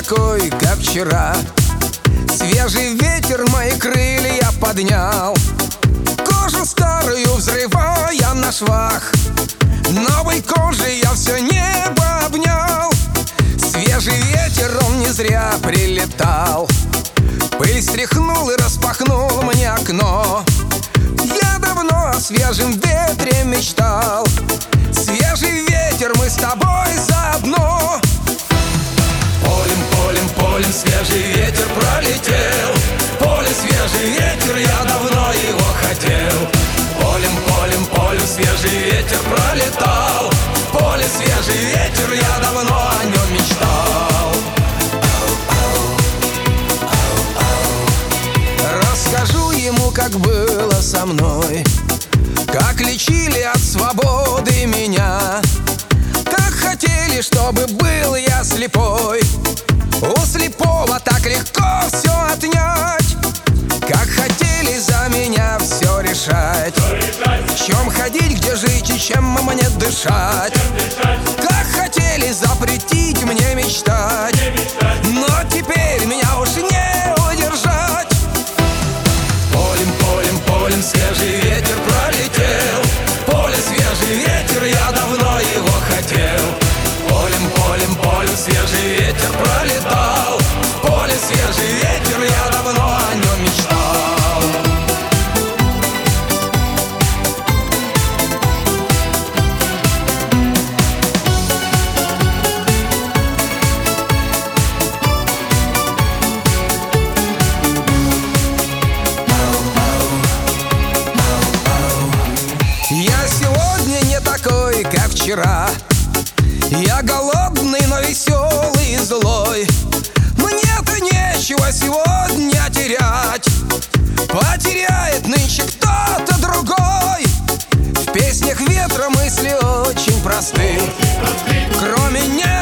такой, как вчера. Свежий ветер мои крылья поднял, кожу старую взрывая на швах. Новой кожей я все небо обнял. Свежий ветер, он не зря прилетал, пыль стряхнул и распахнул мне окно. Я давно о свежем ветре мечтал. Свежий ветер, мы с тобой заодно. Полем, полем, полем свежий ветер пролетел. Поле свежий ветер, я давно его хотел. Полем, полем, полем свежий ветер пролетал. Поле свежий ветер, я давно о нем мечтал. Расскажу ему, как было со мной, как лечили от свободы меня, как хотели, чтобы был я слепой. У слепого так легко все отнять, как хотели за меня все решать. В чем ходить, где жить и чем мне дышать. Как хотели запретить мне мечтать, но теперь меня уж не удержать. Полем, полем, полем свежий ветер пролетел. Поле свежий ветер, я давно его хотел. Полем, полем, полем свежий ветер пролетал. Поле свежий ветер, я давно о нем мечтал. Я сегодня не такой, как вчера. Я голодный, но веселый и злой. Мне-то нечего сегодня терять. Потеряет нынче кто-то другой. В песнях ветра мысли очень просты. Кроме неба